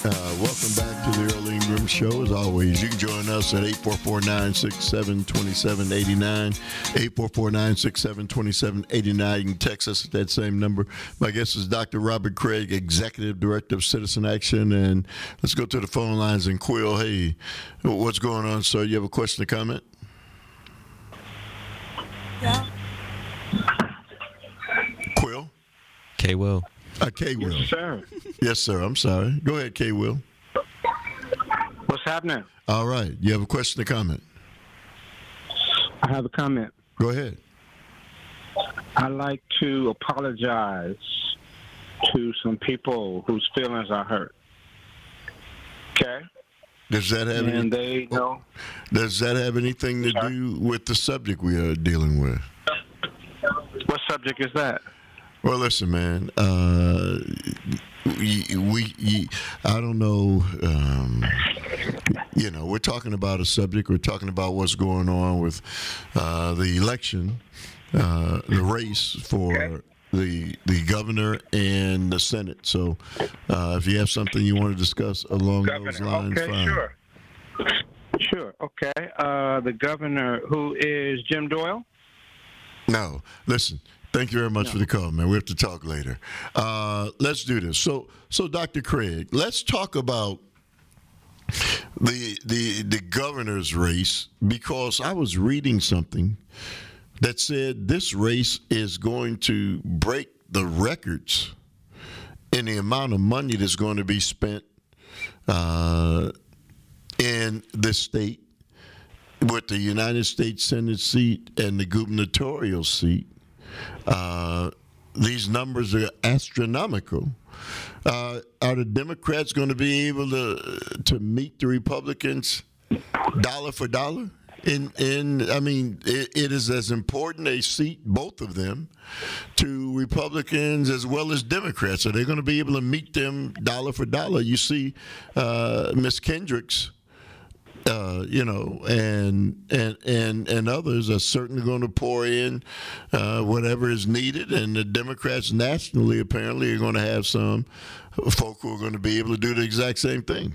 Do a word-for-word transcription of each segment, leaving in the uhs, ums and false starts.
Uh, welcome back to the Earl Ingram Show. As always, you can join us at eight four four, nine six seven, two seven eight nine, eight four four, nine six seven, two seven eight nine. You can text us at that same number. My guest is Doctor Robert Craig, Executive Director of Citizen Action. And let's go to the phone lines. And Quill, hey, what's going on, sir? You have a question or comment? Yeah. Quill? K-Will. Uh, K-Will. Yes, sir. Yes, sir. I'm sorry. Go ahead, K-Will. What's happening? All right. You have a question or comment? I have a comment. Go ahead. I'd like to apologize to some people whose feelings are hurt. Okay? Does that have And any, they know. Does that have anything to Sorry? do with the subject we are dealing with? What subject is that? Well, listen, man. Uh, we, we, I don't know. Um, you know, we're talking about a subject. We're talking about what's going on with uh, the election, uh, the race for Okay. the the governor and the Senate. So, uh, if you have something you want to discuss along those lines, okay, fine. sure. Sure, okay. Uh, the governor, who is Jim Doyle? No, listen. Thank you very much No. for the call, man. We have to talk later. Uh, let's do this. So, so Doctor Craig, let's talk about the the the governor's race, because I was reading something that said this race is going to break the records in the amount of money that's going to be spent uh, in this state with the United States Senate seat and the gubernatorial seat. Uh, these numbers are astronomical. Uh, are the Democrats going to be able to to meet the Republicans dollar for dollar? In in I mean, it, it is as important a seat, both of them, to Republicans as well as Democrats. Are they going to be able to meet them dollar for dollar? You see, uh, Miss Kendricks. Uh, you know, and and and and others are certainly going to pour in uh, whatever is needed, and the Democrats nationally apparently are going to have some folk who are going to be able to do the exact same thing.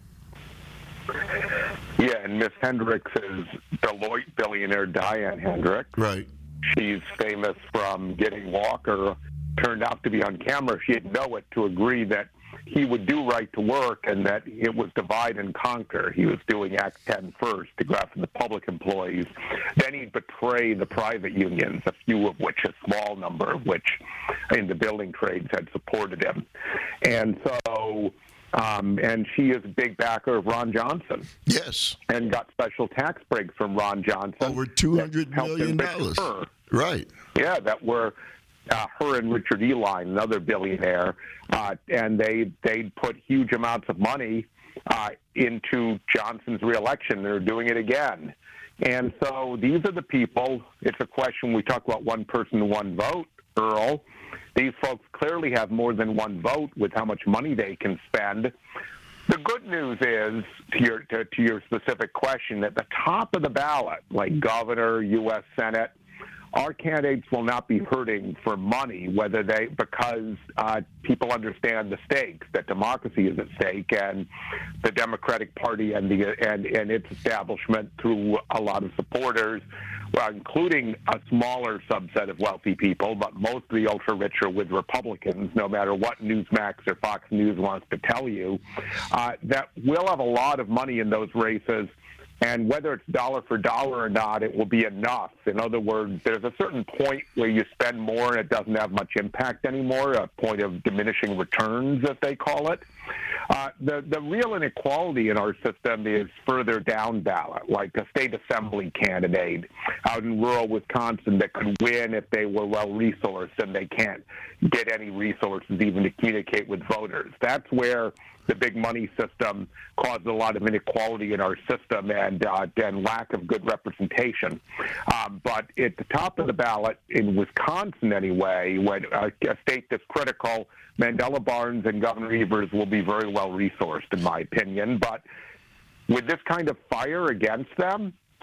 Yeah, and Miss Hendricks is Deloitte billionaire Diane Hendricks. Right. She's famous from getting Walker turned out to be on camera. She didn't know it to agree that he would do right to work and that it was divide and conquer. He was doing Act ten first to go after the public employees. Then he'd betray the private unions, a few of which, a small number of which in the building trades had supported him. And so, um, and she is a big backer of Ron Johnson. Yes. And got special tax breaks from Ron Johnson. Over two hundred that helped million enrich dollars. her. Right. Yeah, that were uh, her and Richard Eline, another billionaire, uh, and they they put huge amounts of money uh, into Johnson's reelection. They're doing it again. And so these are the people. It's a question we talk about one person, one vote, Earl. These folks clearly have more than one vote with how much money they can spend. The good news is, to your to, to your specific question, at the top of the ballot, like governor, U S Senate, our candidates will not be hurting for money, whether they because uh, people understand the stakes, that democracy is at stake, and the Democratic Party and the and, and its establishment through a lot of supporters, well, including a smaller subset of wealthy people, but most of the ultra rich are with Republicans, no matter what Newsmax or Fox News wants to tell you, uh, that we'll have a lot of money in those races. And whether it's dollar for dollar or not, it will be enough. In other words, there's a certain point where you spend more and it doesn't have much impact anymore, a point of diminishing returns, as they call it. Uh, the, the real inequality in our system is further down ballot, like a state assembly candidate out in rural Wisconsin that could win if they were well-resourced, and they can't get any resources even to communicate with voters. That's where the big money system caused a lot of inequality in our system and uh, and lack of good representation. Um, but at the top of the ballot in Wisconsin, anyway, when uh, a state that's critical, Mandela Barnes and Governor Evers will be very well resourced, in my opinion. But with this kind of fire against them,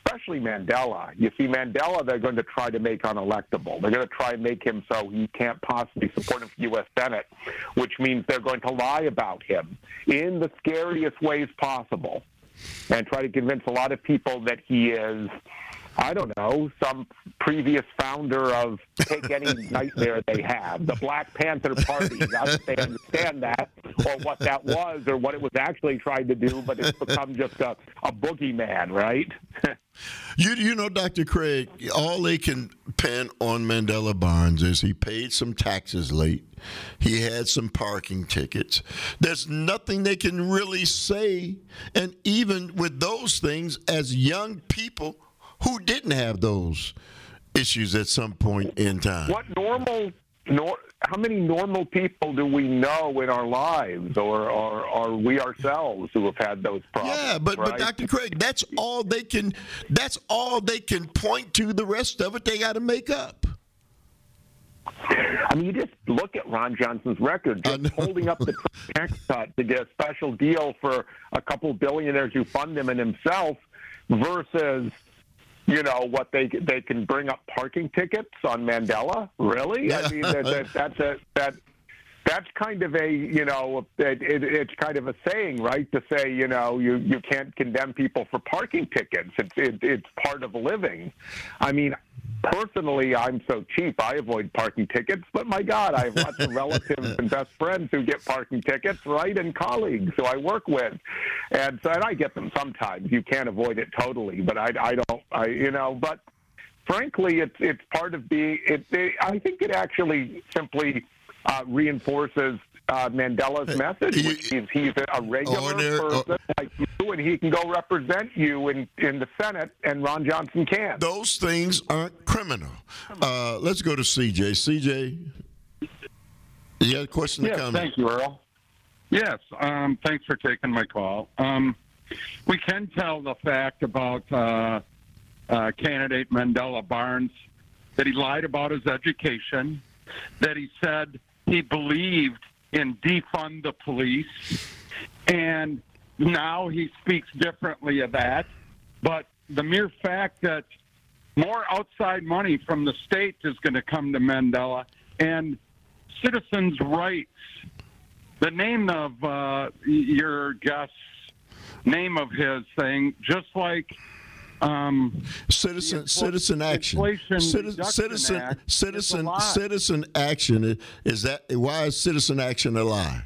especially Mandela. You see, Mandela, they're going to try to make unelectable. They're going to try and make him so he can't possibly support him for U S Senate, which means they're going to lie about him in the scariest ways possible and try to convince a lot of people that he is, I don't know, some previous founder of take any nightmare they have, the Black Panther Party. Not that they understand that or what that was or what it was actually trying to do, but it's become just a, a boogeyman, right? You you know, Doctor Craig, all they can pin on Mandela Barnes is he paid some taxes late. He had some parking tickets. There's nothing they can really say. And even with those things, as young people who didn't have those issues at some point in time. What normal, nor, how many normal people do we know in our lives or, or, or we ourselves who have had those problems? Yeah, but, right? but Doctor Craig, that's all they can that's all they can point to. The rest of it they gotta make up. I mean, you just look at Ron Johnson's record, just holding up the tax cut to get a special deal for a couple billionaires who fund him and himself versus, you know, what they they can bring up parking tickets on Mandela. Really? I mean, that, that, that's a that that's kind of a you know it, it, it's kind of a saying, right? To say you know you, you can't condemn people for parking tickets. It's it, it's part of living. I mean, personally, I'm so cheap, I avoid parking tickets. But my God, I have lots of relatives and best friends who get parking tickets, right, and colleagues who I work with, and so and I get them sometimes. You can't avoid it totally, but I, I don't, I you know, but frankly, it's it's part of being. It, it I think it actually simply uh, reinforces uh, Mandela's message, which is he's a regular there, person uh, like you, and he can go represent you in, in the Senate, and Ron Johnson can't. Those things aren't criminal. Uh, let's go to C J. C J, you got a question to yes, comment? Thank you, Earl. Yes, um, thanks for taking my call. Um, we can tell the fact about uh, uh, candidate Mandela Barnes that he lied about his education, that he said he believed in defund the police, and now he speaks differently of that. But the mere fact that more outside money from the state is going to come to Mandela and citizens' rights, the name of uh, your guest's name of his thing, just like um, citizen infl- citizen action, citizen citizen Act citizen citizen action is that why is citizen action a lie?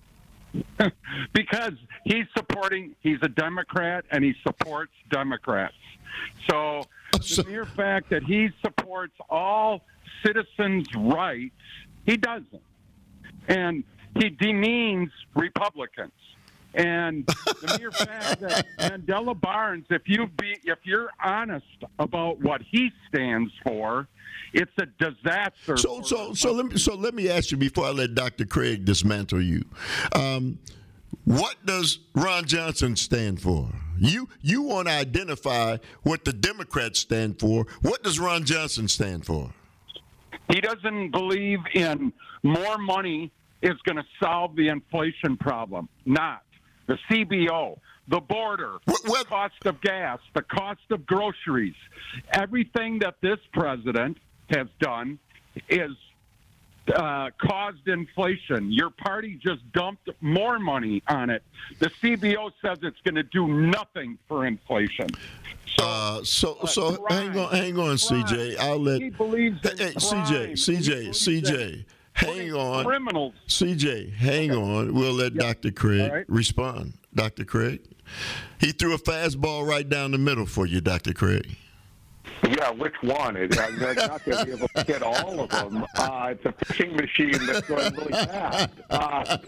Because he's supporting, he's a Democrat and he supports Democrats. So the mere fact that he supports all citizens' rights, he doesn't. And he demeans Republicans. And the mere fact that Mandela Barnes, if you be, if you're honest about what he stands for, it's a disaster. So, so, so let me, so let me ask you before I let Doctor Craig dismantle you. Um, what does Ron Johnson stand for? You, you want to identify what the Democrats stand for. What does Ron Johnson stand for? He doesn't believe in more money is going to solve the inflation problem. Not. The C B O, the border, what, what? the cost of gas, the cost of groceries. Everything that this president has done is uh, caused inflation. Your party just dumped more money on it. The C B O says it's going to do nothing for inflation. So, uh, so, uh, so crime, hang on, hang on, crime. C J. I'll let. He believes in hey, crime. C J, C J, C J. Hang on. Criminals. C J, hang okay. on. We'll let yep. Doctor Craig right. respond. Doctor Craig? He threw a fastball right down the middle for you, Doctor Craig. Yeah, which one? It, I'm not going to be able to get all of them. Uh, it's a pitching machine that's going really fast. Uh,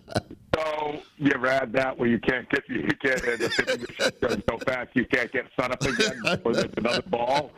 so you ever had that where you can't get you can't the pitching machine goes so fast you can't get sun up again before there's another ball?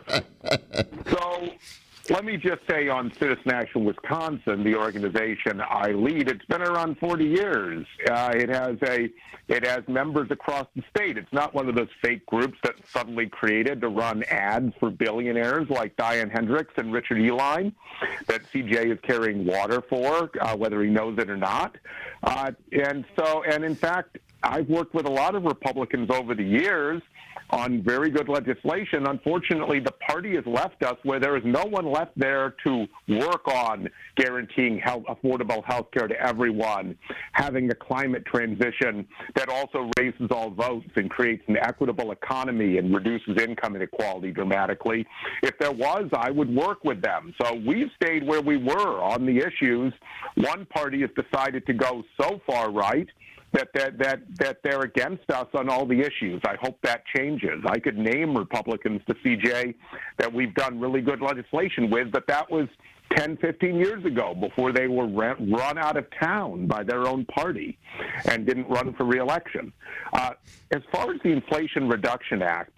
So let me just say on Citizen Action Wisconsin, the organization I lead, it's been around forty years. Uh, it has a it has members across the state. It's not one of those fake groups that suddenly created to run ads for billionaires like Diane Hendricks and Richard Uihlein that C J is carrying water for, uh, whether he knows it or not. Uh, and so, and in fact, I've worked with a lot of Republicans over the years on very good legislation. Unfortunately, the party has left us where there is no one left there to work on guaranteeing health, affordable health care to everyone, having a climate transition that also raises all votes and creates an equitable economy and reduces income inequality dramatically. If there was, I would work with them. So we've stayed where we were on the issues. One party has decided to go so far right that that that that they're against us on all the issues. I hope that changes. I could name Republicans to C J that we've done really good legislation with, but that was ten, fifteen years ago before they were run out of town by their own party and didn't run for re-election. Uh, as far as the Inflation Reduction Act,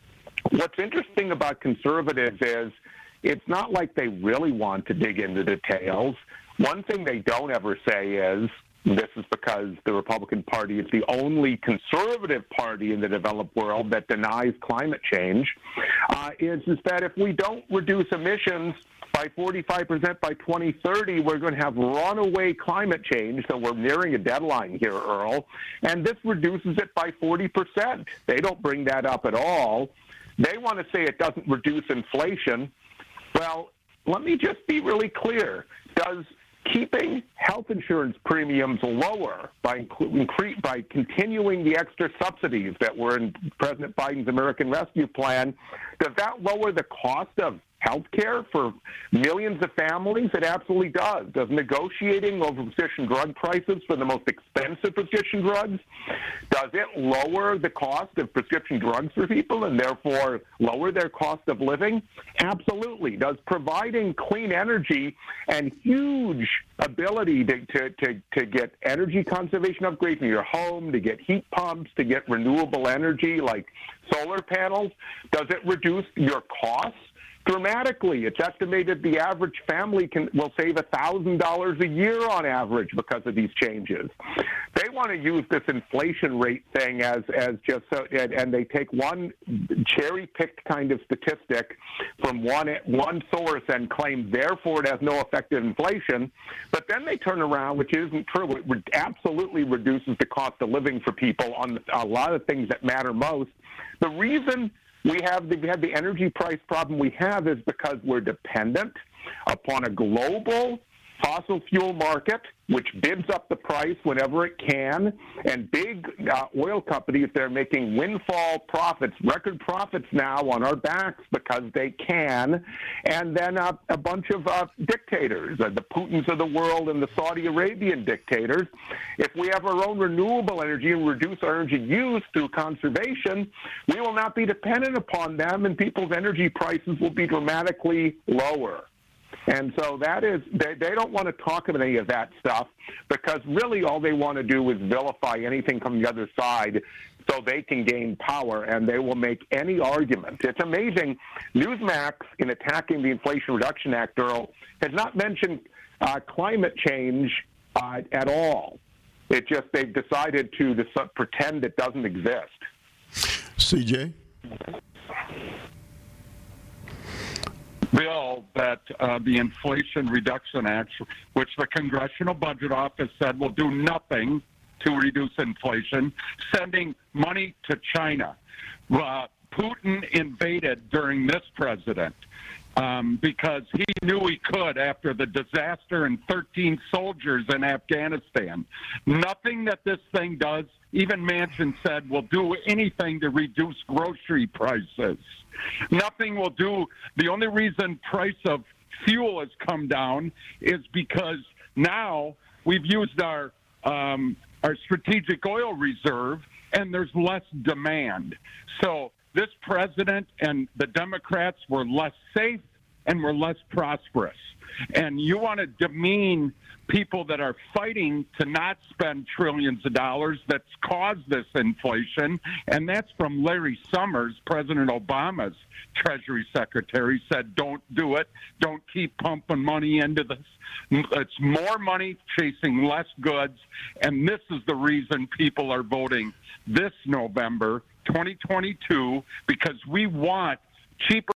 what's interesting about conservatives is it's not like they really want to dig into details. One thing they don't ever say is, this is because the Republican Party is the only conservative party in the developed world that denies climate change, uh, is, is that if we don't reduce emissions by forty-five percent by twenty thirty, we're going to have runaway climate change. So we're nearing a deadline here, Earl, and this reduces it by forty percent. They don't bring that up at all. They want to say it doesn't reduce inflation. Well, let me just be really clear. Does keeping health insurance premiums lower by incre- by continuing the extra subsidies that were in President Biden's American Rescue Plan, does that lower the cost of health care for millions of families? It absolutely does. Does negotiating over prescription drug prices for the most expensive prescription drugs, does it lower the cost of prescription drugs for people and therefore lower their cost of living? Absolutely. Does providing clean energy and huge ability to, to, to, to get energy conservation upgrades in your home, to get heat pumps, to get renewable energy like solar panels, does it reduce your costs? Dramatically. It's estimated the average family can will save one thousand dollars a year on average because of these changes. They want to use this inflation rate thing as, as just so, and, and they take one cherry-picked kind of statistic from one, one source and claim, therefore, it has no effect on inflation. But then they turn around, which isn't true. It re- absolutely reduces the cost of living for people on a lot of things that matter most. The reason We have the, we have the energy price problem we have is because we're dependent upon a global fossil fuel market, which bids up the price whenever it can, and big uh, oil companies, they're making windfall profits, record profits now on our backs because they can, and then uh, a bunch of uh, dictators, uh, the Putins of the world and the Saudi Arabian dictators. If we have our own renewable energy and reduce our energy use through conservation, we will not be dependent upon them, and people's energy prices will be dramatically lower. And so that is, they, they don't want to talk about any of that stuff because really all they want to do is vilify anything from the other side so they can gain power, and they will make any argument. It's amazing. Newsmax, in attacking the Inflation Reduction Act, Earl, has not mentioned uh, climate change uh, at all. It just, they've decided to dis- pretend it doesn't exist. C J? Bill that uh, the Inflation Reduction Act, which the Congressional Budget Office said will do nothing to reduce inflation, sending money to China. Uh, Putin invaded during this president um, because he knew he could after the disaster and thirteen soldiers in Afghanistan. Nothing that this thing does, even Manchin said, will do anything to reduce grocery prices. Nothing will do. The only reason price of fuel has come down is because now we've used our um, our strategic oil reserve and there's less demand. So this president and the Democrats were less safe and were less prosperous. And you want to demean people that are fighting to not spend trillions of dollars that's caused this inflation, and that's from Larry Summers, President Obama's Treasury Secretary, said don't do it, don't keep pumping money into this. It's more money chasing less goods, and this is the reason people are voting this November twenty twenty-two, because we want cheaper